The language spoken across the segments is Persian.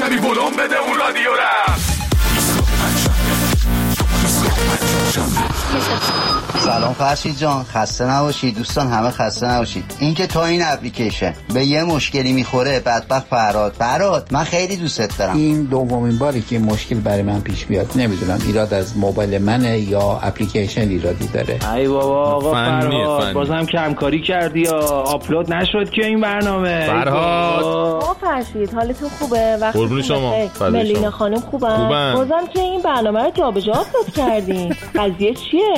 کمی ولوم بده اون رادیو را. سلام فرشید جان، خسته نباشید. دوستان همه خسته نباشید. اینکه تا این اپلیکیشن به یه مشکلی میخوره، بدبخت فرهاد من خیلی دوستت دارم. این دومین باری که مشکل برای من پیش بیاد. نمیدونم ایراد از موبایل منه یا اپلیکیشن ایرادی داره. ای بابا آقا فرهاد بازم کمکاری کردی یا آپلود نشد که این برنامه. فرهاد آقا فرشید حالتون خوبه؟ قربون شما. ملینا خانم خوبن؟ بازم که این برنامه رو جابجا آپلود کردین. قضیه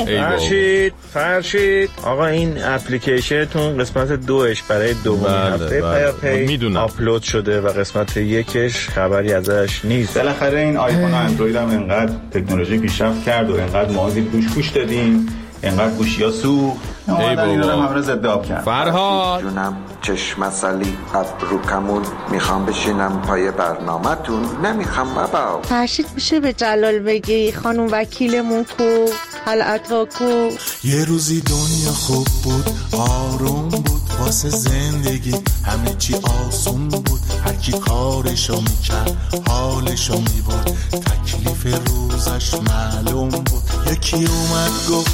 چیه؟ فرشید آقا این اپلیکیشنتون قسمت 2 برای دومین هفته پیاپی آپلود شده و قسمت 1 خبری ازش نیست. بالاخره این آیفون و اندروید هم انقدر تکنولوژی پیشرفت کرد و انقدر مازی پوش دادیم، انقدر گوشی‌ها سوخت. ای بابا همه ضد آب کرد. فرهاد جونم چشم اصلی ابرو کمون میخوام بشینم پای برنامه‌تون، نمیخوام بابا. فرشید میشه به جلال بگی خانم وکیلمون کو طلعتا کو؟ یه روزی دنیا خوب بود، آروم بود، واسه زندگی همه چی آسون بود، هر کی کارشو میکرد حالشو میبرد، تکلیف روزش معلوم بود. یکی اومد گفت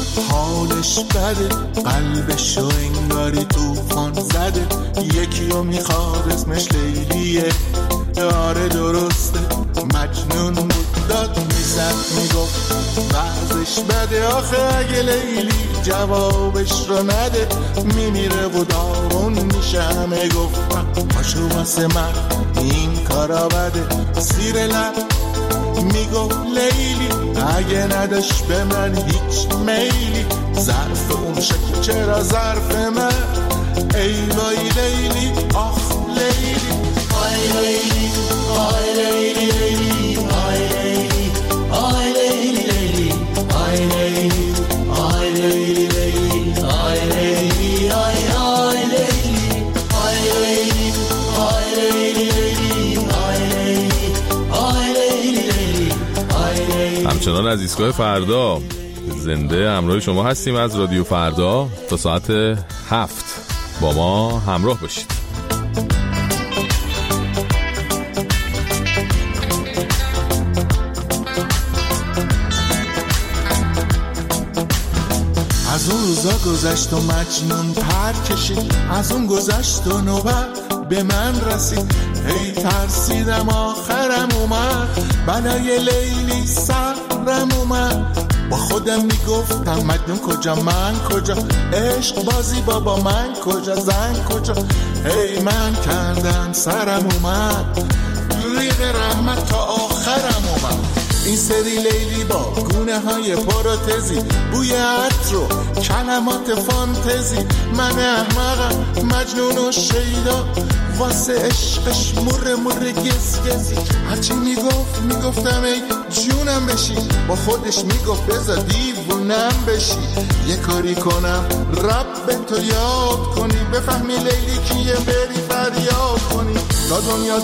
حالش بده، قلبشو انگاری توفان زده. یکی رو میخواد اسمش لیلیه، آره درسته مجنون بود، داد میزد میگفت وضعش بده. آخه اگه لیلی جوابش رو نده میمیره و داغون میشه. همه گفتم پاشو واسه من این کارا بده. زیر لب میگفت لیلی اگه نداشت به من هیچ میلی، ظرف اون شکل چرا ظرف من؟ ای وای لیلی آخ لیلی، آی لیلی آی لیلی لیلی آی لیلی آی لیلی لیلی آی لیلی آی لیلی لیلی آی لیلی آی آی لیلی آی لیلی آی لیلی لیلی آی لیلی آی لیلی لیلی. همچنان از ایستگاه فردا زنده همراه شما هستیم از رادیو فردا تا ساعت 7 با ما همراه باشید. از اون روزا گذشت و مجنون پر کشید، از اون گذشت و نوبت به من رسید. هی ترسیدم آخرم اومد، بلای لیلی سرم اومد. با خودم میگفتم مجنون کجا من کجا، عشق بازی بابا من کجا، زن کجا. هی من کردم سرم اومد، ریغ رحمت تا آخرم اومد. این سری لیلی با گونه های پروتزی، بوی عطر و کلمات فانتزی. من احمقم مجنون و شیدا، واسه عشقش مره گز. هرچی میگفتم ای جونم بشی، با خودش میگفت بذار دیوونم بشی. یه کاری کنم رب تو یاد کنی، بفهمی لیلی کیه بری فریاد کنی. تا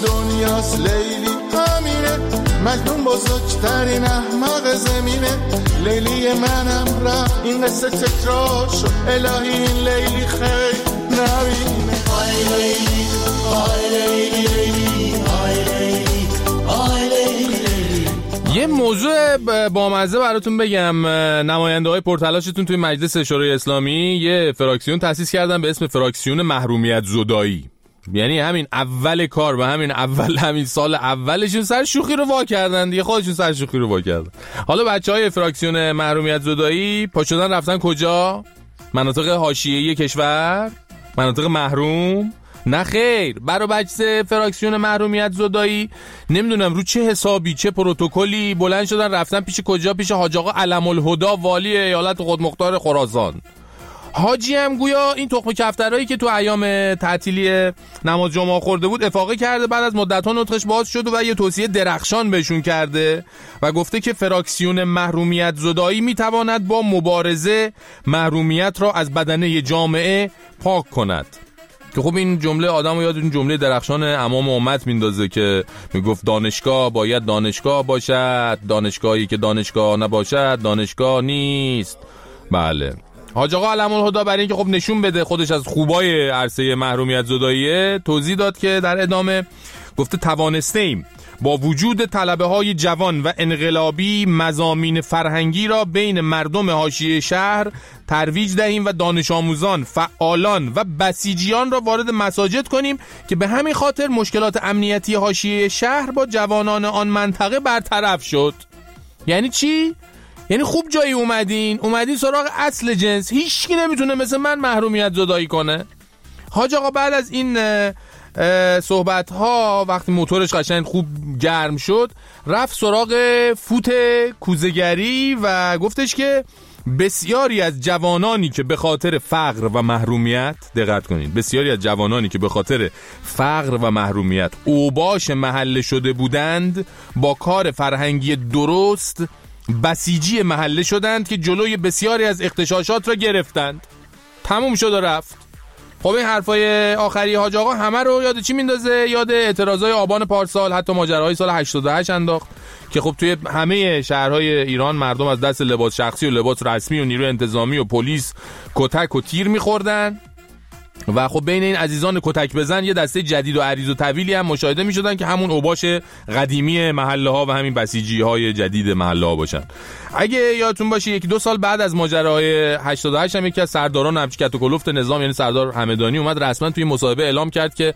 دنیاست لیلی همینه، مجنون بزرگترین احمق زمینه. لیلی منم رفت این قصه تکرار شد، الهی این لیلی خیلی نبینه. آی لیلی آی لیلی لیلی آی لیلی آی لیلی لیلی. یه موضوع بامزه براتون بگم. نماینده های پرتلاشتون توی مجلس شورای اسلامی یه فراکسیون تأسیس کردن به اسم فراکسیون محرومیت زدایی. یعنی همین اول کار و همین سال اولشون سر شوخی رو وا کردن دیگه، خودشون سر شوخی رو وا کردن. حالا بچهای فراکسیون محرومیت زدایی پا شدن رفتن کجا؟ مناطق حاشیه‌ای کشور؟ مناطق محروم؟ نه خیر، برای بچه فراکسیون محرومیت زدایی نمیدونم رو چه حسابی چه پروتکلی بلند شدن رفتن پیش کجا؟ پیش حاج آقا علم الهدی والی ایالت خودمختار خراسان. حاجی هم گویا این تخم کفترایی که تو ایام تعطیلی نماز جمعه خورده بود افاقه کرده، بعد از مدت‌ها نطقش باز شد و یه توصیه درخشان بهشون کرده و گفته که فراکسیون محرومیت زدایی میتواند با مبارزه محرومیت را از بدنه جامعه پاک کند. که خب این جمله آدمو یاد اون جمله درخشان امام امت میندازه که میگفت دانشگاه باید دانشگاه باشد، دانشگاهی که دانشگاه نباشد دانشگاه نیست. بله، حاج آقا علم الهدی برای اینکه خب نشون بده خودش از خوبای عرصه محرومیت زداییه، توضیح داد که در ادامه گفته توانستیم با وجود طلبه‌های جوان و انقلابی مضامین فرهنگی را بین مردم حاشیه شهر ترویج دهیم و دانش آموزان، فعالان و بسیجیان را وارد مساجد کنیم که به همین خاطر مشکلات امنیتی حاشیه شهر با جوانان آن منطقه برطرف شد. یعنی چی؟ یعنی خوب جایی اومدین سراغ اصل جنس، هیچکی نمیتونه مثل من محرومیت زدایی کنه. حاج آقا بعد از این صحبت ها وقتی موتورش قشنگ خوب گرم شد رفت سراغ فوت کوزه‌گری و گفتش که بسیاری از جوانانی که به خاطر فقر و محرومیت، دقت کنید، بسیاری از جوانانی که به خاطر فقر و محرومیت اوباش محله شده بودند با کار فرهنگی درست بسیجی محله شدند که جلوی بسیاری از اغتشاشات را گرفتند. تموم شد و رفت. خب این حرفای آخری حاج آقا همه رو یاد چی میندازه؟ یاد اعتراضای آبان پارسال، حتی ماجراهای سال 88 انداخت که خب توی همه شهرهای ایران مردم از دست لباس شخصی و لباس رسمی و نیروی انتظامی و پلیس کتک و تیر می‌خوردن و خب بین این عزیزان کتک بزن یه دسته جدید و عریض و طویلی هم مشاهده می‌شدن که همون اوباش قدیمی محله ها و همین بسیجی‌های جدید محله ها باشن. اگه یادتون باشه 1-2 سال بعد از ماجراهای 88 هم یکی از سرداران نبشکت و کلفت نظام یعنی سردار همدانی اومد رسما توی مصاحبه اعلام کرد که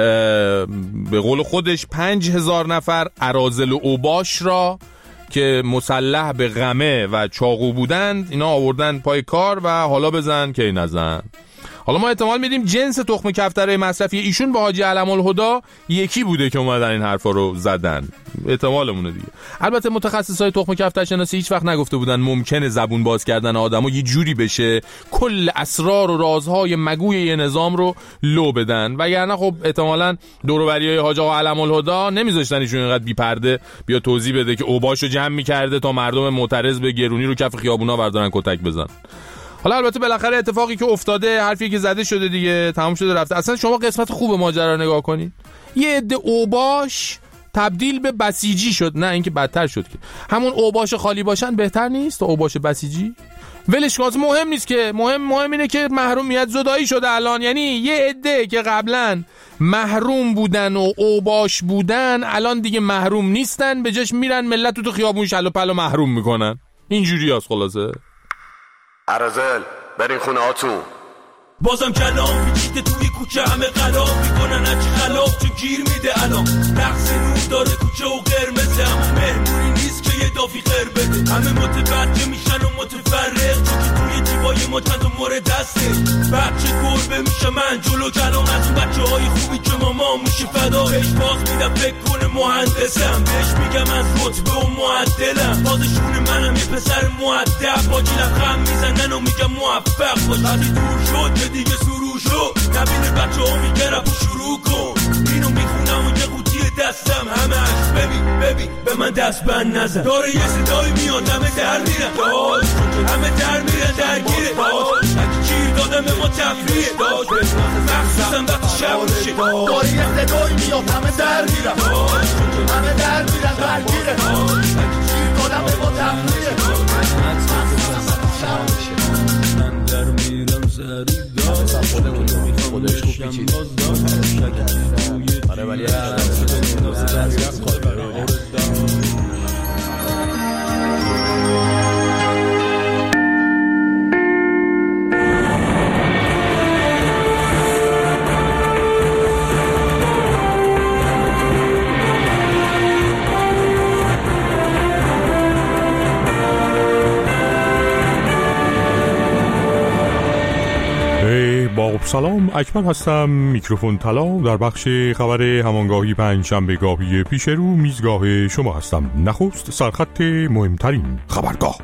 به قول خودش 5000 نفر اراذل و اوباش را که مسلح به غمه و چاقو بودند اینا آوردن پای کار و حالا بزن که نزن. حالا ما احتمال میدیم جنس تخم کفترهای مصرفی ایشون با حاجی علم‌الهدی یکی بوده که اومدن این حرفا رو زدن، احتمالمونه دیگه. البته متخصصای تخم کفتر شناسی هیچ وقت نگفته بودن ممکنه زبون باز کردن آدمو یه جوری بشه کل اسرار و رازهای مگوی یه نظام رو لو بدن، وگرنه خب احتمالاً دور و بریای حاج آقا علم‌الهدی نمیذاشتن ایشون اینقدر بی پرده بیا توضیح بده که اوباشو جمع می‌کرده تا مردم معترض به گرونی رو کف خیابونا بردارن کتک بزنن. حالا البته بالاخره اتفاقی که افتاده، حرفی که زده شده دیگه، تمام شده رفته. اصلا شما قسمت خوب ماجرا رو نگاه کنید، یه عده اوباش تبدیل به بسیجی شد، نه اینکه بدتر شد که همون اوباش خالی باشن بهتر نیست تا اوباش بسیجی؟ ولش کن، مهم نیست که مهم اینه که محرومیت زدایی شده الان. یعنی یه عده که قبلا محروم بودن و اوباش بودن الان دیگه محروم نیستن، به جاش میرن ملت تو خیابون شلو پلو محروم میکنن. اینجوریاست خلاصه. اراذل برین خونه هاتون. بازم کلام پیچیده توی کوچه همه غلاب میکنن هرچی خلاف چون گیر میده الان نقص نور داره کوچه و قرمزه اما مهمونی نیست که یه دافی خیر بده همه متوجه میشن و متفرق چون که توی جیبای ما چند تا مورد دسته بچه گربه میشه من جلو کلام از اون بچه های خوبی که ماما میشه فدا بهش باز میدم فکر کنه مهندسم بهش میگم از رتبه و معدلم بازشون منم یه پسر مؤدب با گیلم خم میزنن و میگم موفق باش وقتی دور شد دیگه سرو شو نبینه بچه ها میگه رفت شروع کن اینو میخونم و یه قوطی دستم همش ببین به من دست بند نزن داره یه صدایی میاد همه در میرن همه در میرن درگیره اگه گیر دادم به ما تفریه مخصوصا وقتی شب میشه داره یه صدایی میاد همه در میرن همه در میرن درگیره اگه گیر دادم به ما تفریه مخصوصا وقتی شب میشه من در میرم سریع خودش خوب پیچید آره ولی با سلام، اکمل هستم، میکروفون طلا در بخش خبر همانگاهی پنجشنبهگاهی پیش رو میزگاه شما هستم. نخست سرخط مهمترین خبرگاه.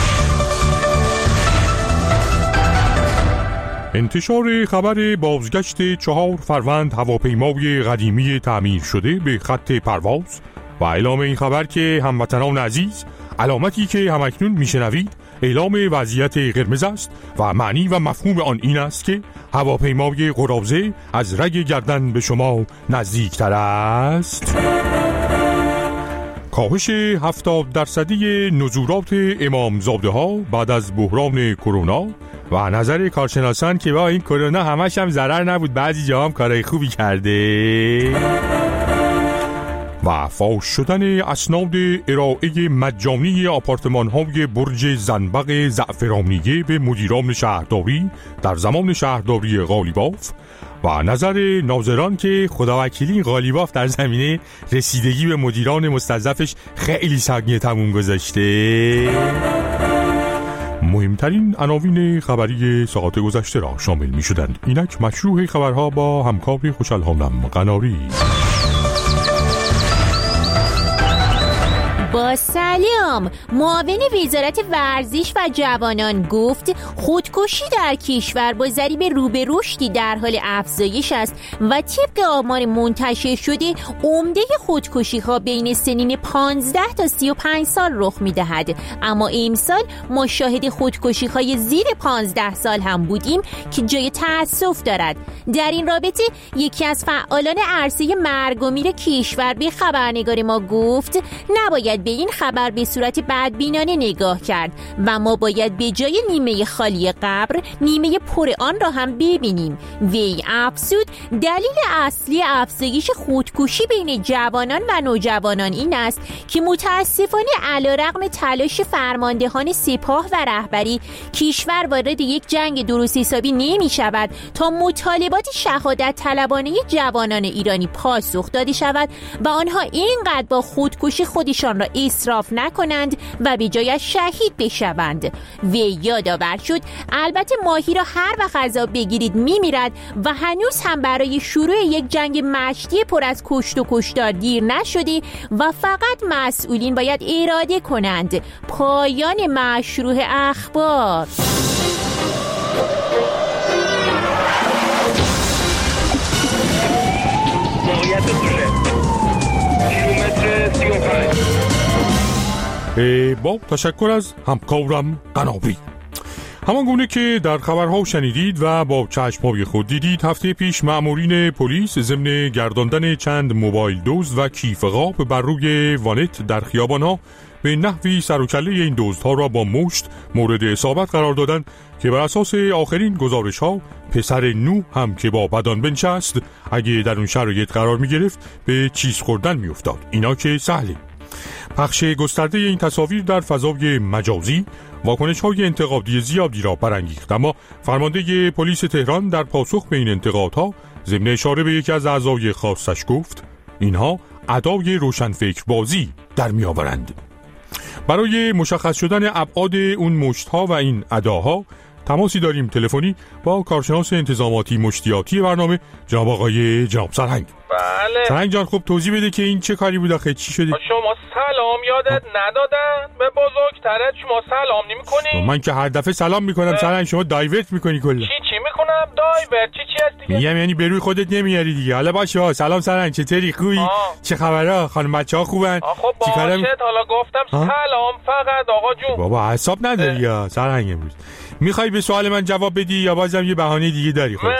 انتشار خبر بازگشت 4 فروند هواپیمای قدیمی تعمیر شده به خط پرواز و اعلام این خبر که هموطنان عزیز علامتی که همکنون میشنوید اعلام وضعیت قرمز است و معنی و مفهوم آن این است که هواپیمای قراضه از رگ گردن به شما نزدیکتر است. کاهش 70% نزولات امامزاده ها بعد از بحران کرونا و نظر کارشناسان که با این کرونا همش هم ضرر نبود، بعضی جا هم کارهای خوبی کرده. و فاش شدن اسناد ارائه مجانی آپارتمان‌های برج زنبق زعفرانیه به مدیران شهرداری در زمان شهرداری قالیباف و نظر ناظران که خداوکیلی قالیباف در زمینه رسیدگی به مدیران مستضعفش خیلی سنگین تموم گذاشته. مهمترین عناوین خبری ساعت گذشته را شامل می شدند. اینک مشروع خبرها با همکار خوشحال‌هام قناری. با سلام. معاون وزارت ورزش و جوانان گفت خودکشی در کشور با ضریب رو به رشدی در حال افزایش است و طبق آمار منتشر شده عمده خودکشی ها بین سنین 15 تا 35 سال رخ می دهد. اما امسال ما شاهد خودکشی های زیر 15 سال هم بودیم که جای تأسف دارد. در این رابطه یکی از فعالان عرصه مرگ و میر کشور به خبرنگار ما گفت نباید به این خبر به صورت بدبینانه نگاه کرد و ما باید به جای نیمه خالی قبر نیمه پر آن را هم ببینیم. وی افزود دلیل اصلی افزایش خودکشی بین جوانان و نوجوانان این است که متاسفانه علیرغم تلاش فرماندهان سپاه و رهبری کشور وارد یک جنگ درست حسابی نمی شود تا مطالبات شهادت طلبانه جوانان ایرانی پاسخ داده شود و آنها اینقدر با خودکشی خودشان را اسراف نکنند و به جایش شهید بشوند. وی یادآور شد البته ماهی را هر وقت غذا بگیرید میمیرد و هنوز هم برای شروع یک جنگ مشتی پر از کشت و کشتار دیر نشده و فقط مسئولین باید اراده کنند. پایان مشروع اخبار. با تشکر از همکارم قنابی. همان گونه که در خبرها شنیدید و با چشم‌های خود دیدید، هفته پیش مأمورین پلیس ضمن گرداندن چند موبایل دزد و کیف قاب بر روی وانت در خیابان‌ها به نحوی سر و کله این دزدها را با مشت مورد اصابت قرار دادند که بر اساس آخرین گزارش‌ها پسر نو هم که با بدان بنشست اگه در اون شرایط قرار می‌گرفت به چیز خوردن می‌افتاد. اینا که سهله. پخش گسترده این تصاویر در فضای مجازی واکنش‌های انتقادی زیادی را برانگیخت، اما فرمانده پلیس تهران در پاسخ به این انتقادها ضمن اشاره به یکی از اعضای خاصش گفت اینها ادای روشنفکر بازی در می‌آورند. برای مشخص شدن ابعاد اون مشت‌ها و این اداها تماسی داریم تلفنی با کارشناس انتظاماتی مشتیاتی برنامه جناب آقای جناب سرهنگ. بله سرهنگ جان، خب توضیح بده که این چه کاری بود آخه؟ چی شده؟ شما سلام یادت ندادن؟ به بزرگترت شما سلام نمی‌کنی؟ من که هر دفعه سلام میکنم سرهنگ شما دایورت میکنی کلا. چی میکنم دایورت؟ چی هست دیگه؟ میگم یعنی به روی خودت نمیاری دیگه. حالا باشه سلام سرهنگ، چطوری؟ خوبی؟ چه خبره؟ خانم بچه‌ها خوبن؟ خب باشه حالا گفتم سلام فقط آقا جون. بابا حساب نداری یا سرهنگ امروز؟ میخوای به سوال من جواب بدی یا بازم یه بهانه دیگه داری خودت؟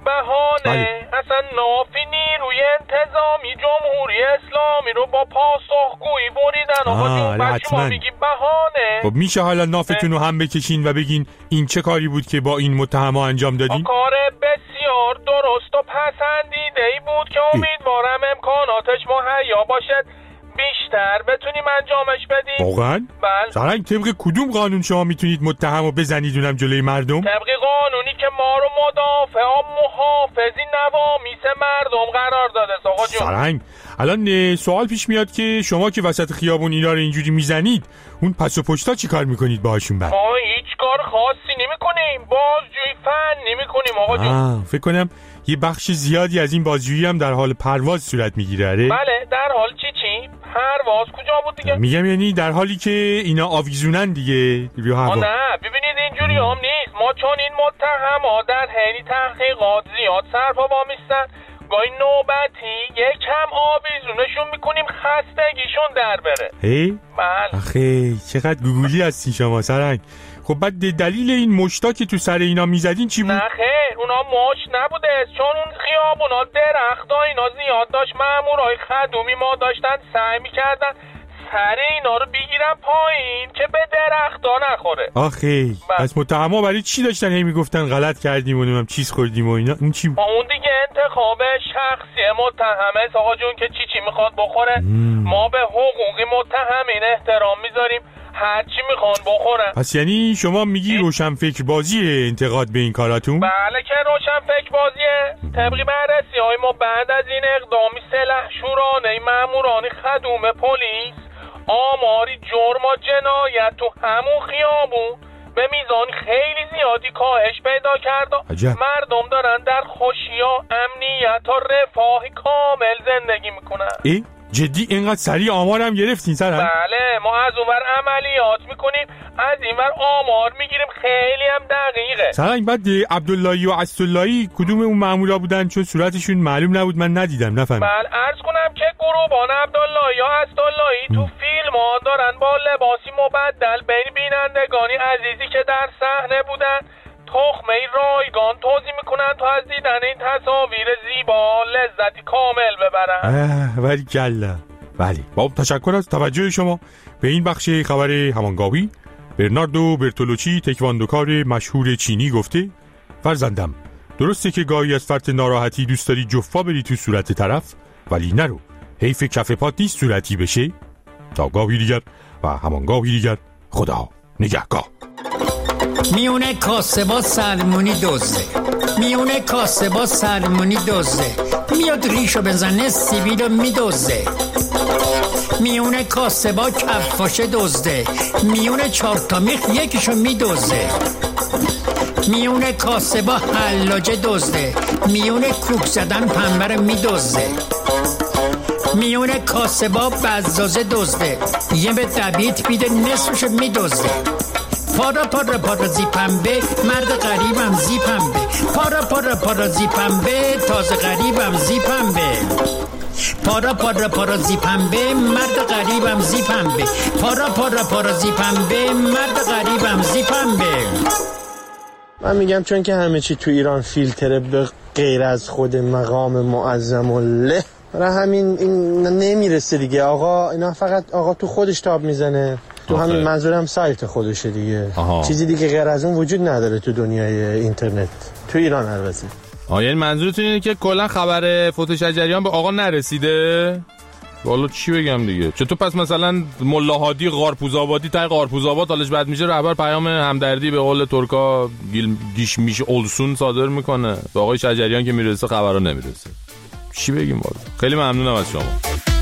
بهانه اصلا نافی نیروی انتظامی جمهوری اسلامی رو با پاسخگویی بریدن آقا جون. بعد شما میگی بهانه؟ خب میشه حالا نافتون رو هم بکشین و بگین این چه کاری بود که با این متهما انجام دادین؟ کار بسیار درست و پسندیده ای بود که امیدوارم امکاناتش مهیا باشد بیشتر بتونیم انجامش بدیم. واقعا؟ بله. سرهنگ طبق کدوم قانون شما میتونید متهم رو بزنید اونم جلوی مردم؟ طبق قانونی که ما رو مدافع و محافظی نوامیس مردم قرار داده آقا جون. سرهنگ الان سوال پیش میاد که شما که وسط خیابون اینا رو اینجوری میزنید اون پس و پشتا چی کار میکنید باهاشون؟ بعد ما هیچ کار خاصی نمیکنیم، بازجویی فنی میکنیم آقا جون. فکر کنم یه بخش زیادی از این بازجویی هم در حال پرواز صورت میگیره. بله در حال چی پرواز کجا بود دیگه؟ میگم یعنی در حالی که اینا آویزونن دیگه روی هوا. نه ببینید اینجوری هم نیست. ما چون این متهما در حین تحقیقات زیاد سرپا وامیستن، گاهی نوبتی یکم آویزونشون میکنیم خستگیشون در بره. بله. آخه چقدر گوگولی هستی شما سرهنگ. خب بعد دلیل این مشتا که تو سر اینا میزدین چی بود؟ نه خیر اونا مشت نبوده، چون اون خیابونا درخت ها اینا زیاد داشت، مامورای خدومی ما داشتن سعی میکردن سر اینا رو بگیرم پایین که به درخت‌ها نخوره. آخه پس متهما برای چی داشتن هی میگفتن غلط کردیم و نمیدونم چیز خوردیم و اینا؟ اون چی بود؟ اون دیگه انتخاب شخصی متهمه آقا جون که چی میخواد بخوره. ما به حقوق متهمین احترام میذاریم، هر چی میخوان بخورن. پس یعنی شما میگی روشنفکر بازیه انتقاد به این کاراتون؟ بله که روشنفکر بازیه. طبق بررسی‌های ما بعد از این اقدامی سلحشورانه ماموران خدوم پلیس آماری جرم و جنایت تو همون خیابون به میزان خیلی زیادی کاهش پیدا کرده. مردم دارن در خوشی و امنیت و رفاه کامل زندگی میکنن. جدی اینقدر سریع آمارم گرفتین سر هم؟ بله ما از اونور عملیات میکنیم، از اینور آمار میگیریم، خیلی هم دقیقه. سرنگ بعد عبداللهی و عصداللهی کدوم اون معمولا بودن؟ چون صورتشون معلوم نبود، من ندیدم نفهمم. بله عرض کنم که گروبان عبداللهی و عصداللهی تو فیلم ها دارن با لباسی مبدل بین بینندگانی عزیزی که در صحنه بودن تخمه رایگان توضیح میکنن تا از دیدن این تصاویر زیبا لذتی کامل ببرن. ولی گله. بله با تشکر از توجه شما به این بخش خبر همانگاوی. برناردو برتولوچی تکواندوکار مشهور چینی گفته فرزندم درسته که گاهی از فرط ناراحتی دوست داری جفا بری تو صورت طرف، ولی نرو، حیف کف پات نیست صورتی بشه. تا گاهی دیگر و همانگاهی دیگر، خدا نگهدار. میونه کاسه با سلمونی دوزه، میونه کاسه با سلمونی دوزه، میاد ریشو بزنه سیبیلو میدوزه. میونه کاسه با کفاشه دزده، میونه 4 تا میخ یکیشو میدوزه. میونه کاسه با حلاجه دزده، میونه کوک زدن پنبه میدوزه. میونه کاسه با بزازه دزده، یه به دبیت بیده نصفشو میدوزه. پارا پارا پارا زیپنبه، مرد غریبم زیپنبه، پارا پارا پارا زیپنبه، تازه غریبم زیپنبه. پارا پارا پارا زیپنبه، مرد غریبم زیپنبه، پارا پارا پارا زیپنبه، مرد غریبم زیپنبه. من میگم چون که همه چی تو ایران فیلتره به غیر از خود مقام معظم الله، برای همین این نمیرسه دیگه. آقا اینا فقط آقا تو خودش تاب میزنه، تو همین منظورم سایت خودشه دیگه. چیزی دیگه غیر از اون وجود نداره تو دنیای اینترنت، تو ایران البته. یعنی منظورتون اینه که کلا خبر فوت شجریان به آقا نرسیده؟ والا چی بگم دیگه. چطور پس مثلا ملا هادی قارپوزآبادی تا قارپوزآباد حالش بد میشه، رهبر پیام همدردی به قول ترکا گیش میش اولسون صادر میکنه، به آقای شجریان که میرسه خبرا نمیرسه. چی بگیم والا. خیلی ممنونم از شما.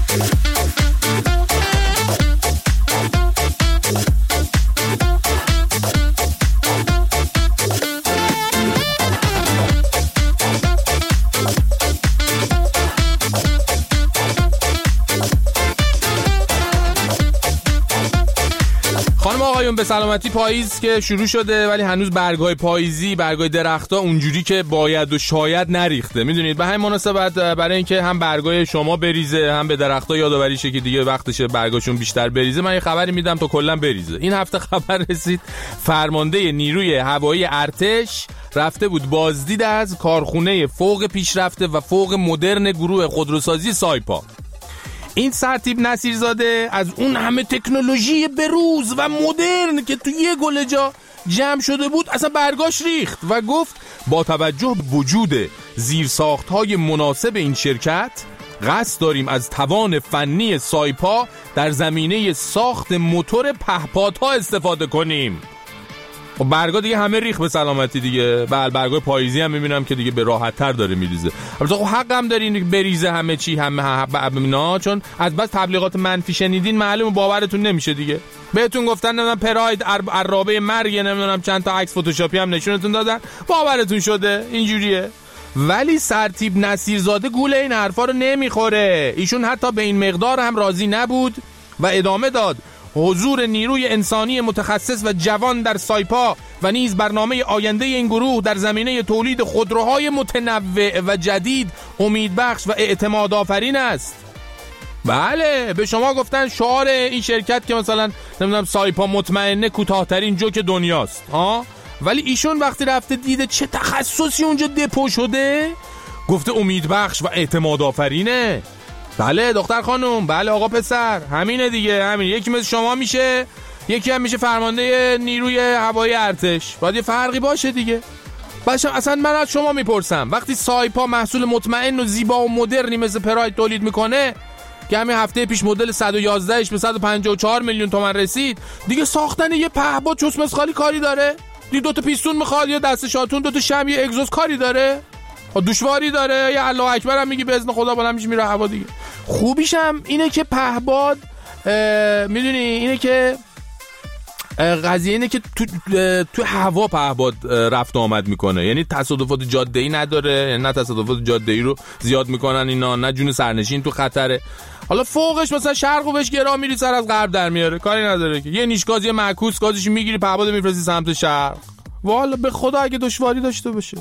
خانم آقایون به سلامتی، پاییز که شروع شده ولی هنوز برگای پاییزی، برگای درخت‌ها اونجوری که باید و شاید نریخته. میدونید به همین مناسبت برای اینکه هم برگای شما بریزه هم به درخت‌ها یادآوری شه که دیگه وقتشه برگاشون بیشتر بریزه، من یه خبری میدم تا کلا بریزه. این هفته خبر رسید فرمانده نیروی هوایی ارتش رفته بود بازدید از کارخونه فوق پیشرفته و فوق مدرن گروه خودروسازی سایپا. این سرتیپ نصیرزاده از اون همه تکنولوژی بروز و مدرن که تو یه گله جا جمع شده بود اصلا برگاش ریخت و گفت با توجه به وجود زیرساخت‌های مناسب این شرکت قصد داریم از توان فنی سایپا در زمینه ساخت موتور پهپادها استفاده کنیم. خب برگا دیگه همه ریخ به سلامتی دیگه. برگای پاییزی هم میبینم که دیگه به راحت تر داره میریزه. البته خب حق هم دارین بریزه همه چی همه چون از بس تبلیغات منفی شنیدین معلومه باورتون نمیشه دیگه. بهتون گفتن نمیدونم پراید عرابه مرگ، نمیدونم چند تا عکس فتوشاپی هم نشونتون دادن، باورتون شده اینجوریه. ولی سرتیپ نصیرزاده گول این حرفا رو نمیخوره. ایشون حتی به این مقدار هم راضی نبود و ادامه داد حضور نیروی انسانی متخصص و جوان در سایپا و نیز برنامه آینده این گروه در زمینه تولید خودروهای متنوع و جدید امیدبخش و اعتماد آفرین است. بله به شما گفتن شعار این شرکت که مثلا نمیدونم سایپا مطمئنه کوتاه‌ترین جوک دنیاست ولی ایشون وقتی رفته دیده چه تخصصی اونجا دپو شده گفته امیدبخش و اعتماد آفرینه. بله دختر خانم، بله آقا پسر، همینه دیگه، همین. یکی مثل شما میشه، یکی هم میشه فرمانده نیروی هوایی ارتش. باید یه فرقی باشه دیگه. بچه‌ها اصلا من از شما میپرسم، وقتی سایپا محصول مطمئن و زیبا و مدرنی مثل پراید تولید میکنه که همین هفته پیش مدل 111ش به 154 میلیون تومان رسید، دیگه ساختن یه پهپاد چوس مسخالی کاری داره؟ دیگه 2 تا پیستون میخواد، یا دست شاتون، 2 تا شم، یه اگزوز کاری داره؟ دشواری داره؟ یا الله اکبر هم میگی به اذن خدا بالا میشه میره هوا دیگه. خوبیش هم اینه که پهپاد میدونی اینه که قضیه اینه که تو هوا پهپاد رفت آمد میکنه، یعنی تصادفات جاده‌ای نداره، یعنی نه تصادفات جاده‌ای رو زیاد میکنن اینا، نه جون سرنشین تو خطره. حالا فوقش مثلا شرقو بهش گرا میری سر از غرب در میاره، کاری نداره که یه نیشگاز یه معکوس گازش میگیری پهپاد میفرستی سمت شرق. والا به خدا اگه دشواری داشته باشه.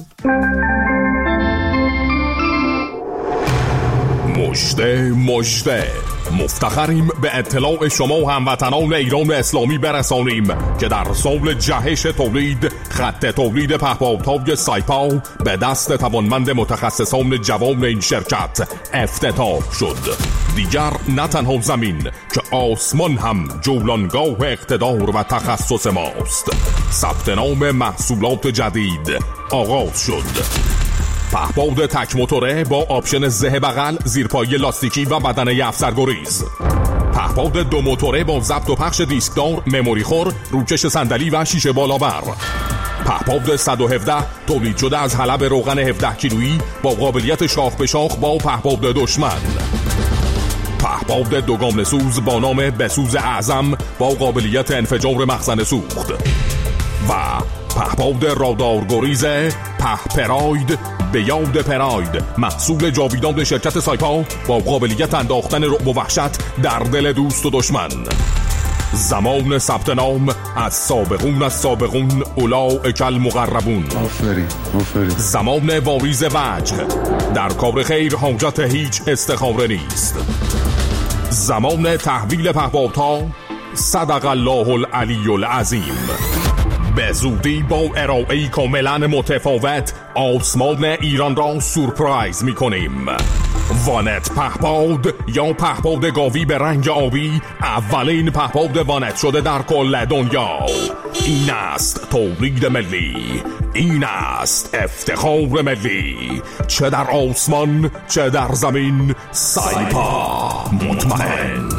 مژده مفتخریم به اطلاع شما هموطنان ایران اسلامی برسانیم که در سال جهش تولید خط تولید پهپادهای سایپا به دست توانمند متخصصان جوان این شرکت افتتاح شد. دیگر نه تنها زمین که آسمان هم جولانگاه اقتدار و تخصص ماست. ثبت نام محصولات جدید آغاز شد. پهپاد تک موتوره با آپشن زه بغل، زیرپایی لاستیکی و بدنه افسرگریز. پهپاد 2 موتوره با ضبط و پخش دیسکدار، مموری خور، روکش صندلی و شیشه بالاور. پهپاد 117 تولید شده از حلب روغن 17 کیلویی با قابلیت شاخ به شاخ با پهپاد دشمن. پهپاد 2 گامنه سوز با نام بسوز اعظم با قابلیت انفجار مخزن سوخت. و پهپاد رادار گریز پراید به یاد پراید، محصول جاویدان شرکت سایپا با قابلیت انداختن رعب و وحشت در دل دوست و دشمن. زمان ثبت نام از سابقون اولئک المقربون. آفرین. زمان واریز وجه، در کار خیر حاجت هیچ استخاره نیست. زمان تحویل پهپادها، صدق الله العلی العظیم. به زودی با ارائه‌ای کاملا متفاوت آسمان ایران را سورپرایز می‌کنیم. وانت پهپاد یا پهپاد گاوی به رنگ آبی، اولین پهپاد وانت شده در کل دنیا. این است تولید ملی، این است افتخار ملی، چه در آسمان چه در زمین، سایپا مطمئن.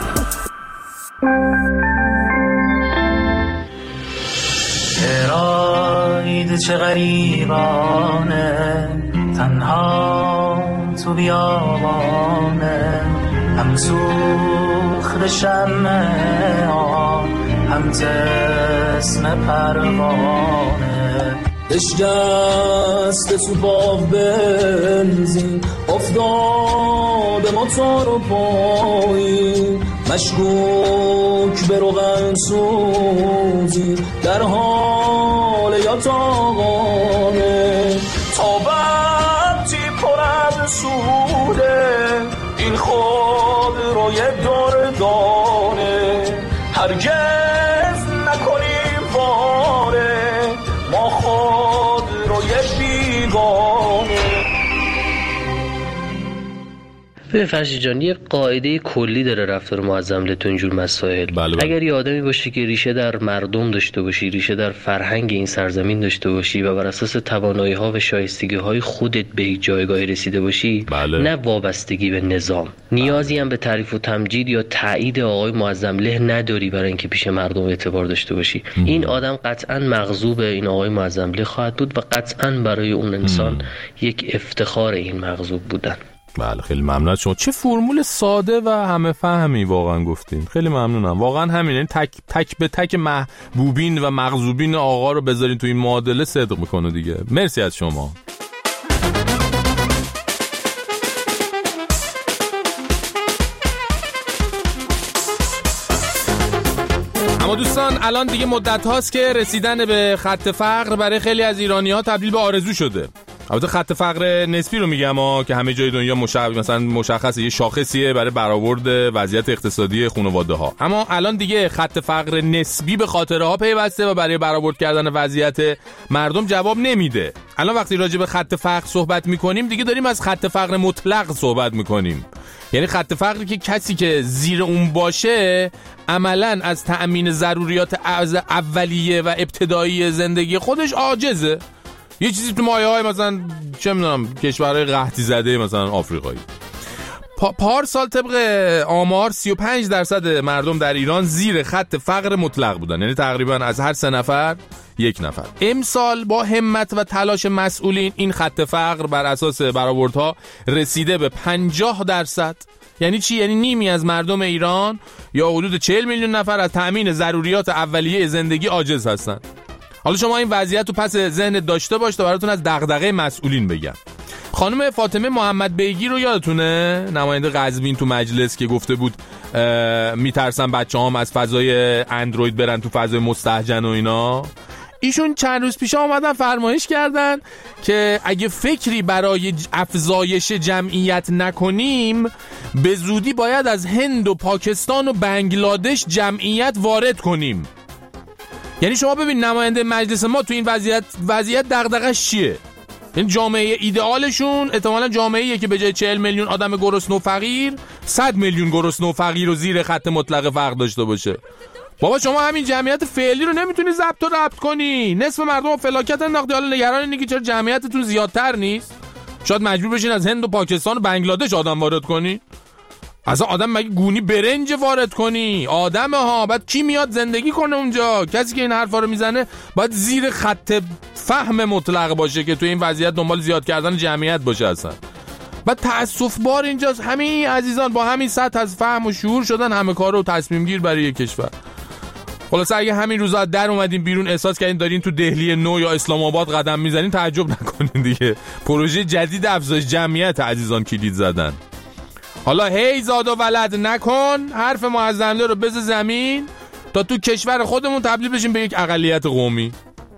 پراید چه غریبانه، تنها تو بیابانه، هم سوخت شمع آن، هم جسم پروانه. اشجست تو باغ بنزین، افتاد موتور و پایین، مشکوک به روغن سوزی، در حال یاتاقانه. تا وقتی پرد سوده این خود روی داردانه، هرگز نکنیم واره ما خود روی بیگانه. به فرشی جان یه قاعده کلی داره رفتار معظم تو اینجور مسائل. بله. اگر یه آدمی باشی که ریشه در مردم داشته باشی، ریشه در فرهنگ این سرزمین داشته باشی و بر اساس توانایی‌ها و شایستگی‌های خودت به یک جایگاهی رسیده باشی، بله. نه وابستگی به نظام، نیازی هم به تعریف و تمجید یا تایید آقای معظم له نداری برای اینکه پیش مردم اعتبار داشته باشی. این آدم قطعاً مغضوب این آقای معظم له خواهد بود و قطعاً برای اون انسان یک افتخار این مغضوب بودن. بله خیلی ممنون شما. چه فرمول ساده و همه فهمی واقعا گفتین. خیلی ممنونم. واقعا همین، تک به تک محبوبین و مغضوبین آقا رو بذارین تو این معادله صدق میکنه دیگه. مرسی از شما. اما دوستان الان دیگه مدت هاست که رسیدن به خط فقر برای خیلی از ایرانی ها تبدیل به آرزو شده. البته خط فقر نسبی رو میگم که همه جای دنیا مثلا مشخصه، یه شاخصیه برای برآورد وضعیت اقتصادی خانواده ها. اما الان دیگه خط فقر نسبی به خاطره ها پیوسته و برای برآورد کردن وضعیت مردم جواب نمیده. الان وقتی راجع به خط فقر صحبت میکنیم دیگه داریم از خط فقر مطلق صحبت میکنیم. یعنی خط فقری که کسی که زیر اون باشه عملاً از تأمین ضروریات اولیه و ابتدایی زندگی خودش عاجزه. یه چیزی تو مایه‌های مثلا چه می‌دونم کشورهای قحطی زده مثلا آفریقایی. پارسال طبق آمار 35% مردم در ایران زیر خط فقر مطلق بودن، یعنی تقریبا از هر 3 نفر 1 نفر. امسال با همت و تلاش مسئولین این خط فقر بر اساس برآوردها رسیده به 50%. یعنی چی؟ یعنی نیمی از مردم ایران یا حدود 40 میلیون نفر از تأمین ضروریات اولیه زندگی عاجز هستن. حالا شما این وضعیت رو پس ذهنت داشته باش تا براتون از دغدغه مسئولین بگم. خانم فاطمه محمد بیگی رو یادتونه؟ نماینده قزوین تو مجلس که گفته بود میترسن بچه‌هام از فضای اندروید برن تو فضای مستهجن و اینا. ایشون چند روز پیش آمدن فرمایش کردن که اگه فکری برای افزایش جمعیت نکنیم به زودی باید از هند و پاکستان و بنگلادش جمعیت وارد کنیم. یعنی شما ببین نماینده مجلس ما تو این وضعیت دغدغه‌اش چیه؟ این جامعه ایدئالشون احتمالاً جامعه‌ایه که به جای 40 میلیون آدم گرسنه و فقیر 100 میلیون گرسنه و فقیر و زیر خط مطلق فقر داشته باشه. بابا شما همین جمعیت فعلی رو نمیتونی ضبط و ربط کنی. نصف مردم فلاکت انداختی، حالا نگران اینی که چرا جمعیتتون زیادتر نیست؟ شاید مجبور بشین از هند و پاکستان و بنگلادش آدم وارد کنی. اصلا آدم مگه گونی برنج وارد کنی؟ آدمه ها. بعد کی میاد زندگی کنه اونجا؟ کسی که این حرفا رو میزنه باید زیر خط فهم مطلق باشه که تو این وضعیت دنبال زیاد کردن جمعیت باشه اصلا. بعد تأسف بار اینجاست همین عزیزان با همین سطح از فهم و شعور شدن همه کارو تصمیم گیر برای یک کشور. خلاصه اگه همین روزا در اومدین بیرون احساس کردین دارین تو دهلی نو یا اسلام آباد قدم میزنین تعجب نکنین دیگه. پروژه جدید افزایش جمعیت عزیزان کلید زدن. حالا هی زاد و ولد نکن، حرف معظمله رو بذار زمین تا تو کشور خودمون تبدیل بشیم به یک اقلیت قومی.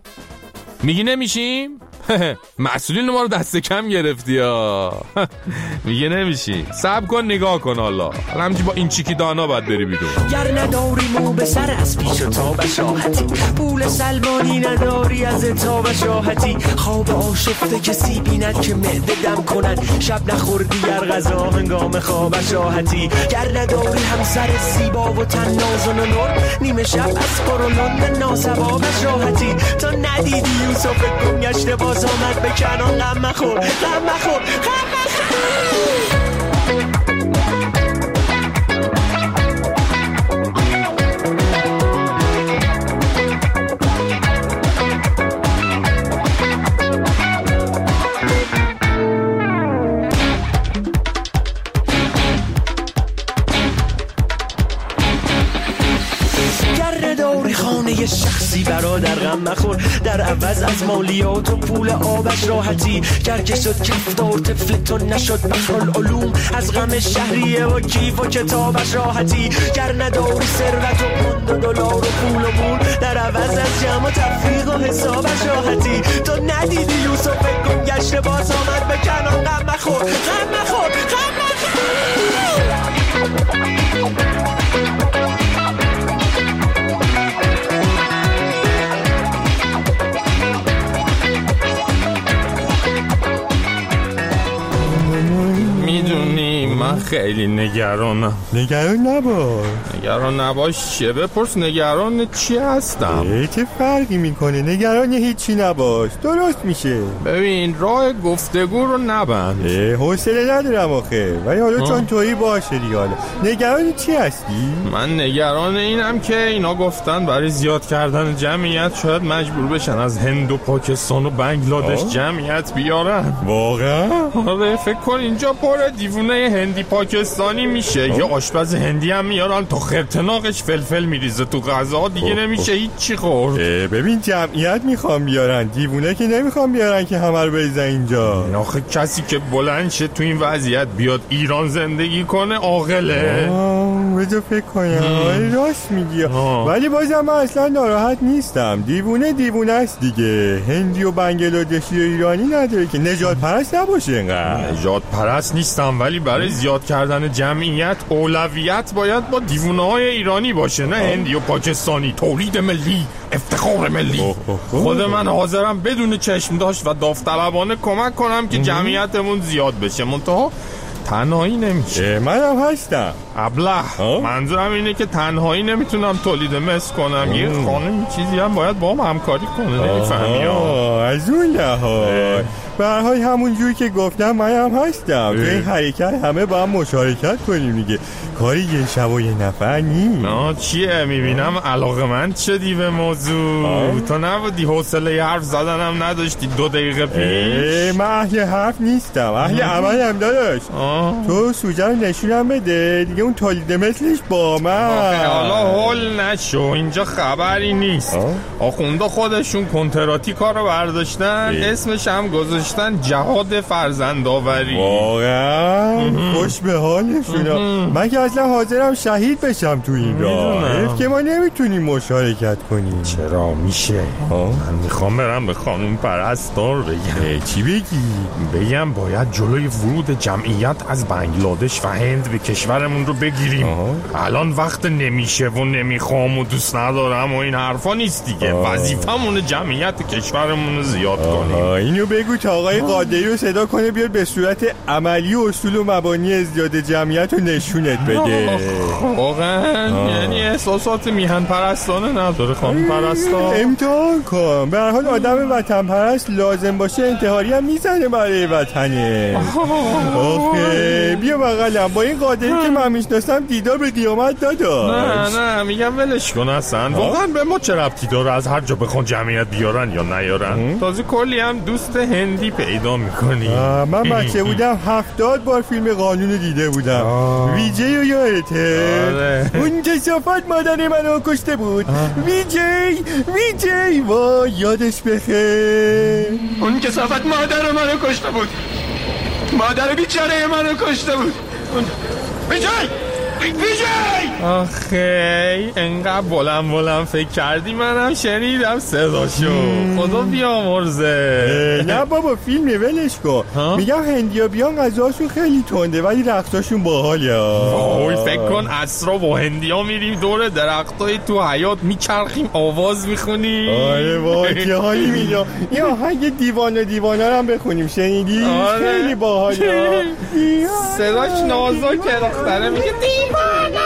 میگی نمیشیم؟ مسئولین ما رو دست کم گرفتی ها. میگه نمیشی. صبر کن نگاه کن حالا همچی با این چیکی دانا باید بری بیرون. گر نداری مو به سر از پیش و تا بشاحتی، پول سلمانی نداری از تا بشاحتی، خواب آشفته کسی بیند که معده دم کند، شب نخوردی گر غذا هنگام خواب شاحتی، گر نداری همسر زیبا و تن نازن و نور، نیمه شب از قرولان ناسبا بشاحتی، تا ندیدی یوسف گمگشته باز آمد به کنان، غم مخور غم مخور غم مخور. شخصی برادر غم مخور، در عوض از مالیات و پول آبش راحتی، گر که شد کفتار طفل تو نشد بحرالعلوم، از غم شهریه و کیف و کتابش راحتی، گر نداری ثروت و پوند و دلار و پول و مول، در عوض از جمع و تفریق و حسابش راحتی، تو ندیدی یوسف گمگشته باز آمد به کنان، غم مخور غم مخور غم مخور. میدونی من خیلی نگرانم. نگران نباش چیه؟ بپرس نگران چی هستم. چه فرقی میکنه؟ نگران هیچی نباش، درست میشه. ببین راه گفتگو رو نبند. حوصله ندارم آخه، ولی حالا چون تویی باشه دیگه. حالا نگران چی هستی؟ من نگران اینم که اینا گفتن برای زیاد کردن جمعیت شاید مجبور بشن از هند و پاکستان و بنگلادش جمعیت بیارن. واقعا؟ آره فکر کن اینجا پر دیوونه هندی پاکستانی میشه. یه آشپز هندی هم میارن تا خرطناقش فلفل میریزه تو غذا، دیگه نمیشه هیچی خورد. ببین جمعیت میخوام بیارن، دیوونه که نمیخوام بیارن که همه رو بریزن اینجا. آخه کسی که بلند شه تو این وضعیت بیاد ایران زندگی کنه عاقله. بذار فکر کنم. راست میگی، ولی بازم من اصلا ناراحت نیستم. دیوونه است دیگه. هندی و بنگلادشی و ایرانی نداره که. نجات پرست نباشه اینقدر. نجات پرست نیستم، ولی برای زیاد کردن جمعیت اولویت باید با دیوونه‌های ایرانی باشه، نه هندی و پاکستانی. تولید ملی، افتخار ملی. خود من حاضرم بدون چشم داشت و داوطلبانه کمک کنم که جمعیتمون زیاد بشه، منتها تنهایی نمیشه. منم هستم. ابله منظورم اینه که تنهایی نمیتونم تولید مثل کنم. یه خانمی چیزی هم باید با هم همکاری کنه. نمیفهمی از اون لحاظ به هر حال همون جوری که گفتم منم هستم. تو این حرکت همه با هم مشارکت کنیم دیگه. کاری یه شب و یه نفر نیست. چیه میبینم علاقه‌مند شدی به موضوع. تو نبودی حوصله حرف زدنم نداشتی 2 دقیقه پیش. من اهل حرف نیستم، اهل عملم داداش. تو سوژه رو نشونم بده دیگه، اون تولید مثلش با من. حالا هول نشو، اینجا خبری نیست. آخوندا خودشون کنتراتی کارو برداشتن، اسمش هم گذاشتن جهاد فرزندآوری. واقعا خوش به حالشون. من که اصلا حاضرم شهید بشم تو این راه که ما نمیتونیم مشارکت کنیم. چرا میشه؟ من میخوام برم به خانم پرستار بگم. چی بگی؟ بگم باید جلوی ورود جمعیت از بنگلادش و هند به کشورمون رو بگیریم. الان وقت نمیشه و نمیخوام و دوست ندارم و این حرفا نیست دیگه. وظیفمون جمعیت کشورمون رو زیاد کنیم. اینو بگو تا آقای قادری رو صدا کنه بیاد به صورت عملی و اصول و مبانی ازدیاد جمعیت رو نشونت بده. واقعا یعنی احساسات میهن پرستانه نداره خانم پرستار؟ امتحان کن. به هر حال آدم وطن پرست لازم باشه انتحاری هم میزنه برای وطنه. آخه بیا بغلم. با این قادری که من میشناسم دیدار به قیامت داداش. نه میگم ولش کن اصلا. واقعا به ما چه ربطی داره از هر جا بخوان جمعیت بیارن یا نیارن؟ تازه کلی هم دوست هندی پیدا میکنی. من بچه بودم 70 بار فیلم قانون دیده بودم. ویجی و یادته؟ اون کثافت مادر منو کشته بود. ویجی وای یادش بخیر. اون کثافت مادر منو کشته بود. مادر بیچاره منو کشته بود. ویجی آخه انقدر بلند فکر کردی منم شنیدم صداشو. خدا بیامرزه. نه بابا فیلمه ولش کن. میگم هندیا بیان غذاشون خیلی تنده ولی رقصاشون باحاله. وای فکر کن عصرا با هندیا میریم دور درختای تو حیاط میچرخیم آواز میخونیم. آره وای چه حالی میده. یه آهنگ دیوانه هم بخونیم شنیدی؟ خیلی باحاله. صداش نازک دختره میگه دیوانه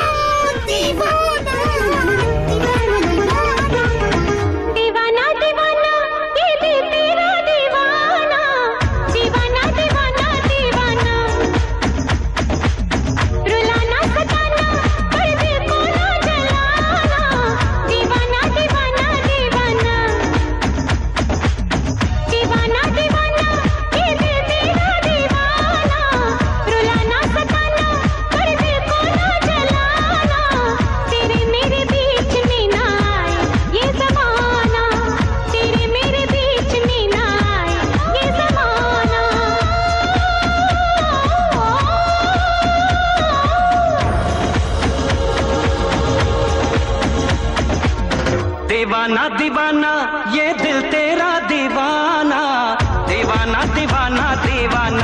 दीवाना ये दिल तेरा दीवाना दीवाना दीवाना दीवाना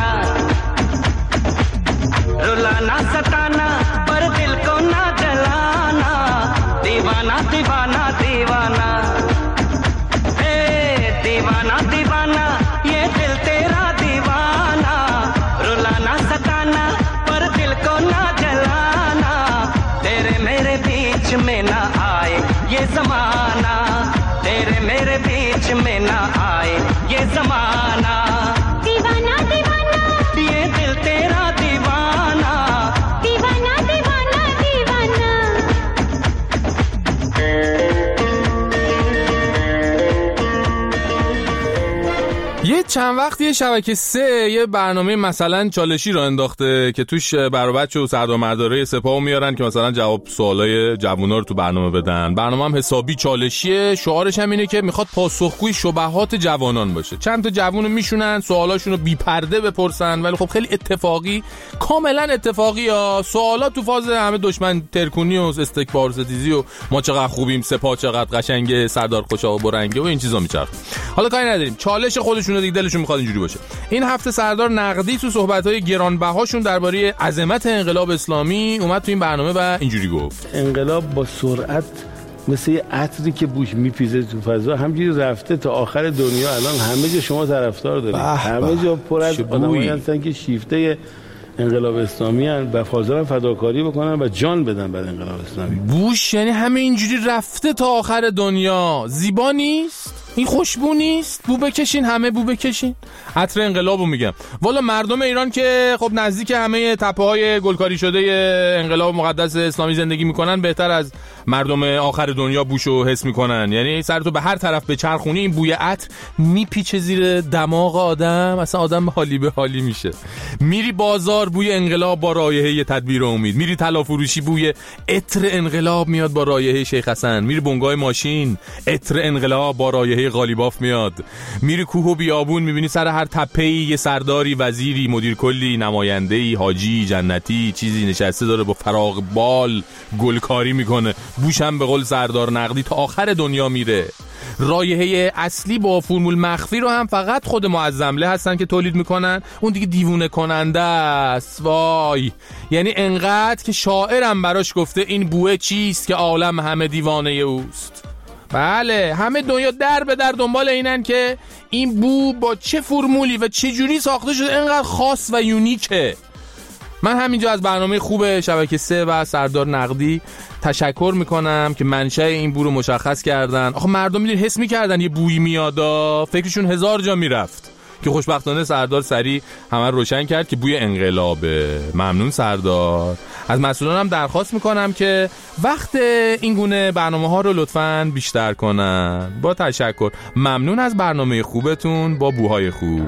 रुलाना सताना पर दिल को ना जलाना दीवाना दीवाना दीवाना ए दीवाना दीवाना ये दिल तेरा दीवाना रुलाना सताना पर दिल को ना जलाना तेरे मेरे बीच में ना आए ये ज़माना तेरे मेरे बीच में ना आए ये ज़माना दीवाना दीवाना ये दिल तेरा दीवाना दीवाना दीवाना दीवाना یه چند وقت یه شبکه 3 یه برنامه مثلا چالشی را انداخته که توش برای بچه و سردارمدارای سپاهو میارن که مثلا جواب سوالای جوونا رو تو برنامه بدن. برنامه هم حسابی چالشیه. شعارش هم اینه که میخواد پاسخگوی شبهات جوانان باشه. چند تا جوونو میشونن سوالاشون رو بی پرده بپرسن ولی خب خیلی اتفاقی، کاملا اتفاقی. یا سوالات تو فاز همه دشمن ترکونی و استکبار ستیزی و ما چقدر خوبیم، سپاه چقدر قشنگه، سردار خوشا و برنگه و این چیزا میچرخه. حالا کاری نداریم، چالش خودشون دیگه دلشون میخواد اینجوری باشه. این هفته سردار نقدی تو صحبت‌های گرانبهاشون درباره عظمت انقلاب اسلامی اومد تو این برنامه و اینجوری گفت: انقلاب با سرعت مثل یه عطری که بوش میپیزه تو فضا همجوری رفته تا آخر دنیا. الان همه جا شما طرفدار دارید، همه جا پر از آدمایی هستن که شیفته انقلاب اسلامی هن و حاضرن فداکاری بکنن و جان بدن برای انقلاب اسلامی. بوش یعنی همه اینجوری رفته تا آخر دنیا. زیبا نیست؟ این خوشبو نیست؟ بو بکشین، همه بو بکشین. عطر انقلابو میگم. والا مردم ایران که خب نزدیک همه تپه‌های گلکاری شده انقلاب مقدس اسلامی زندگی میکنن، بهتر از مردم آخر دنیا بوشو حس میکنن. یعنی سرتو به هر طرف به چرخونی این بوی عطر میپیچه زیر دماغ آدم، اصلا آدم حالی به حالی میشه. میری بازار بوی انقلاب با رایحه تدبیر امید، میری طلا فروشی بوی عطر انقلاب میاد با رایحه شیخ حسن، میری بنگاه ماشین عطر انقلاب با رایحه قالیباف میاد، میری کوه و بیابون میبینی سر هر تپه‌ای یه سرداری، وزیری، مدیر کلی، نماینده‌ای، حاجی، جنتی چیزی نشسته داره با فراق بال گلکاری میکنه. بوش هم به قول سردار نقدی تا آخر دنیا میره. رایحه اصلی با فرمول مخفی رو هم فقط خود معظمله هستن که تولید میکنن، اون دیگه دیوونه کننده است. وای، یعنی انقدر که شاعرم براش گفته این بوه چیست که عالم همه دیوانه اوست. بله، همه دنیا در به در دنبال اینن که این بو با چه فرمولی و چه جوری ساخته شده اینقدر خاص و یونیکه. من همینجا از برنامه خوب شبکه 3 و سردار نقدی تشکر میکنم که منشأ این بو رو مشخص کردن. آخه مردم میدونی حس میکردن یه بویی میادا، فکرشون 1000 جا میرفت که خوشبختانه سردار سری همه روشن کرد که بوی انقلابه. ممنون سردار. از مسئولان هم درخواست میکنم که وقت این گونه برنامه ها رو لطفاً بیشتر کنن. با تشکر. ممنون از برنامه خوبتون با بوهای خوب.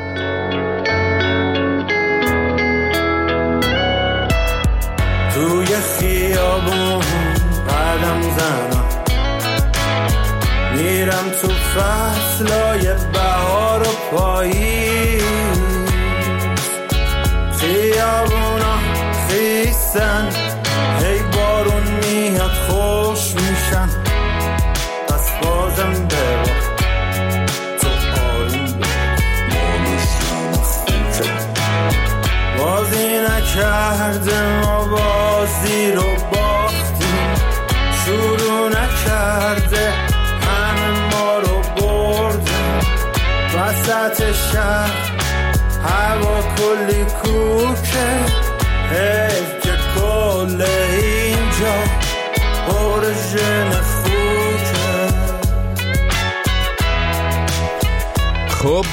توی خیابون قدم زنم، میرم تو فصلای بهار و پاییز، خیابونا خیسن، هی بارون میاد خوش میشن، پس بازم ببار تو آروم مانوشم خوچه، بازی نکرده ما بازی رو باختیم، شروع نکرده همه ما رو بردن، وسط شهر هوا کلی کوکه، حیف که کل اینجا پر ژن خوکه. خب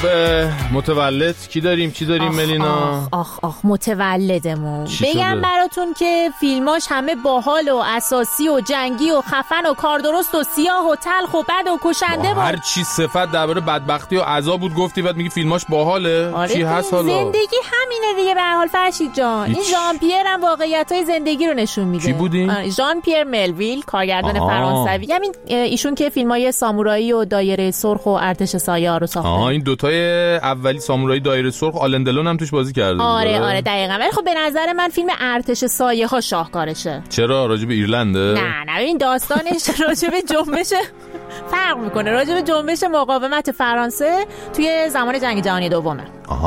متولد کی داریم؟ چی داریم ملینا؟ آخ متولدمون بگم براتون که فیلماش همه باحال و اساسی و جنگی و خفن و کاردرست و سیاه و تلخ و بد و کشنده بود. هر چی صفت درباره بدبختی و عذاب بود گفتی، بعد میگی فیلماش باحاله. آره چی هست حالا؟ زندگی همینه دیگه به هر حال فرشید جان. این ژان پیر هم واقعیت‌های زندگی رو نشون میده. کی بودین؟ ژان پیر ملویل، کارگردان فرانسوی. همین ایشون که فیلمای سامورایی و دایره سرخ و ارتش سایه رو ساخته. این دوتای اولی سامورایی دایره سرخ آلن دلون هم توش بازی کرده. آره دقیقاً. ولی خب به نظر من فیلم ارتش سایه ها شاهکارشه. چرا؟ راجع به ایرلنده؟ نه این داستانش راجع به جنبش فرق میکنه، راجع به جنبش مقاومت فرانسه توی زمان جنگ جهانی دومه.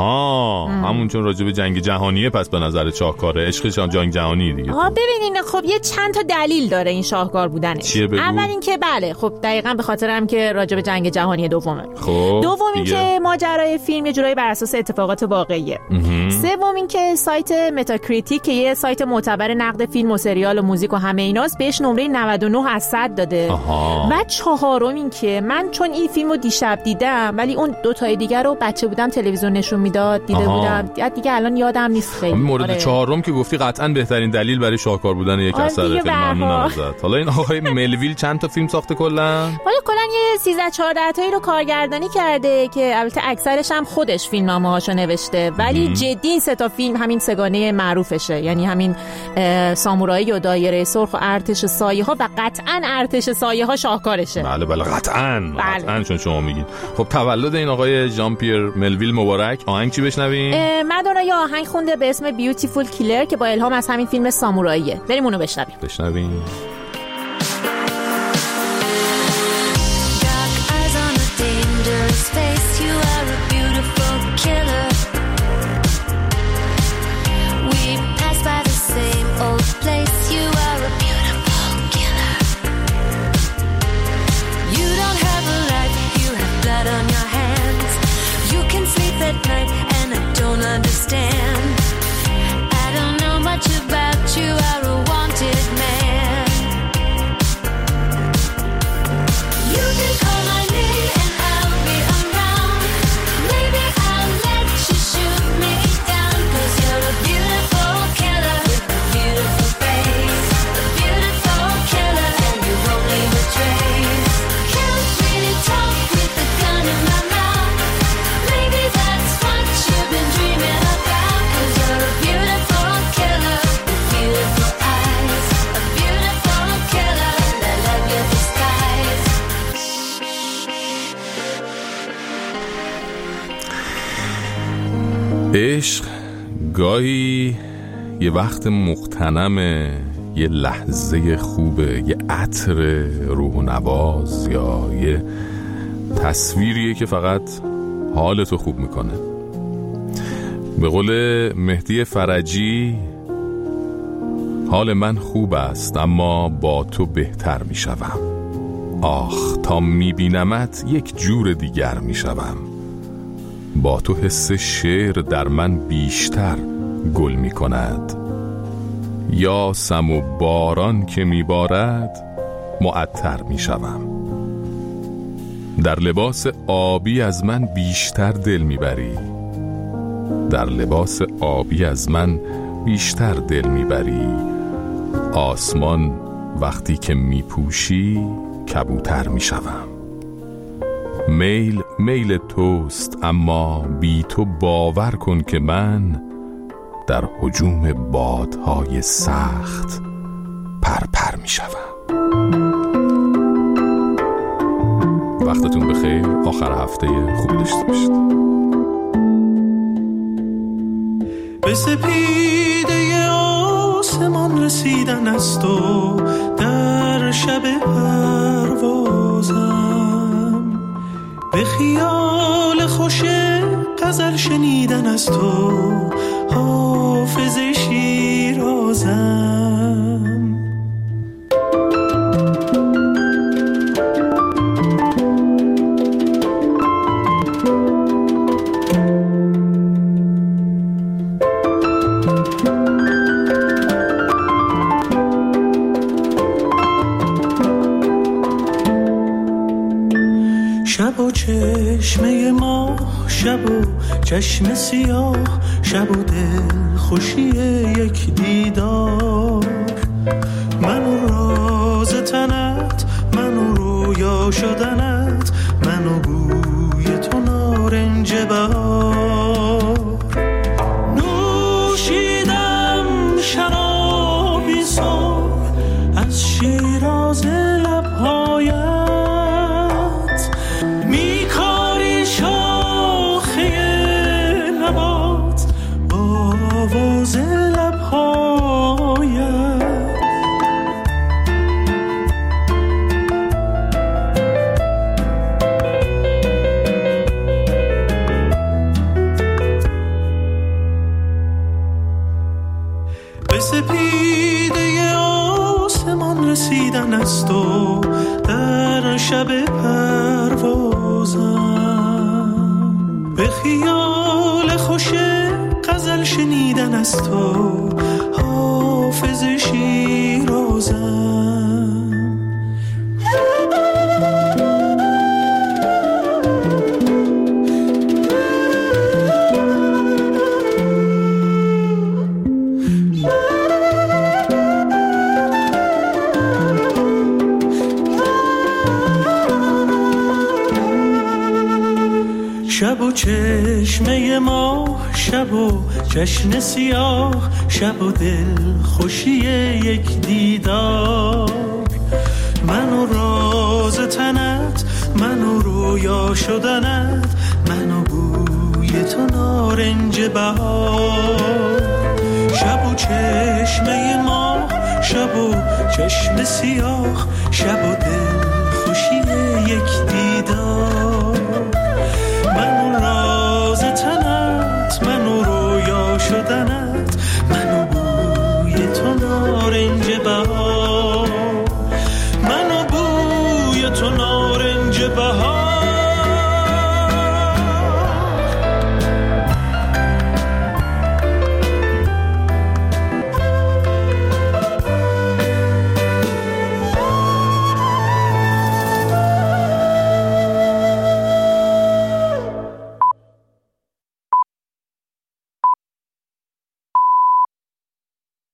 همون چون راجع به جنگ جهانیه، پس به نظر شاهکاره. عشقش جنگ جهانی دیگه. ببینین خب یه چند تا دلیل داره این شاهکار بودنش. اول اینکه بله خب دقیقاً به خاطر هم که راجع به جنگ جهانی دومه. خب دوم اینکه ماجرای فیلم یه جورایی بر اساس اتفاقات واقعیه. سوم اینکه سایت متاکریتیک که یه سایت معتبر نقد فیلم و سریال و موزیک و همه ایناست بهش نمره 99 از 100 داده. و چهارم اینکه من چون این فیلمو دیشب دیدم ولی اون دو تای دیگه رو بچه بودم تلویزیون نشون میداد دیده بودم دیگه الان یادم نیست خیلی. مورد چهارم که گفتی قطعاً بهترین دلیل برای شاهکار بودن یک اثر فیلم. ممنونم ازت. حالا این آقای ملویل چند تا فیلم ساخته کلا یه 13 14 تایی رو کارگردانی کرده که البته اکثرش هم خودش فیلمنامه‌هاشو نوشته، ولی جدی این سه تا فیلم همین سگانه معروفشه، یعنی همین سامورایی و دایره سرخ و ارتش سایه ها و قطعاً ارتش سایه ها شاهکارشه. بله قطعاً چون شما میگین. خب تولد این آقای ژان پیر ملویل مبارک. آهنگ چی بشنویم؟ مدونا یه آهنگ خونده به اسم بیوتیفول کیلر که با الهام از همین فیلم ساموراییه. بریم اونو بشنویم. At night and I don't understand. گاهی یه وقت مغتنمه، یه لحظه خوبه، یه عطر روح و نواز، یا یه تصویریه که فقط حالتو خوب میکنه. به قول مهدی فرجی، حال من خوب است اما با تو بهتر میشوم. آخ تا میبینمت یک جور دیگر میشوم. با تو حس شعر در من بیشتر گل میکند. یاسم و باران که میبارد معطر میشوم. در لباس آبی از من بیشتر دل میبری. در لباس آبی از من بیشتر دل میبری. آسمان وقتی که میپوشی کبوتر میشوم. میل توست اما بی تو باور کن که من در هجوم بادهای سخت پرپر میشوم. وقتتون بخیر. آخر هفته خوبی داشته باشید. به سپیده آسمان رسیدن است و در شب پروازم، به خیال خوش غزل شنیدن است و حافظ شیرازم. شب و چشمه ما، شب و چشم سیاه، شب و دل خوشی یک دیدار. من و راز تنت، من و رویا شدنت، من و بوی تو نارنج بهار. نوشیدم شرابی صبح از شیراز لبهایت، میکاری شاخه نبات با آواز لبهایت. به سپیده آسمان رسیدن است و در شب پروازم، به خیال خوش غزل شنیدن است و حافظ شیرازم. شب و چشمه ما، شب و چشم سیاه، شب و دل خوشی یک دیدار. من و راز تنت، من و رویا شدنت، من و بوی تو نارنج بهار. شب و چشمه ما، شب و چشم سیاه، شب و دل خوشی یک دیدار.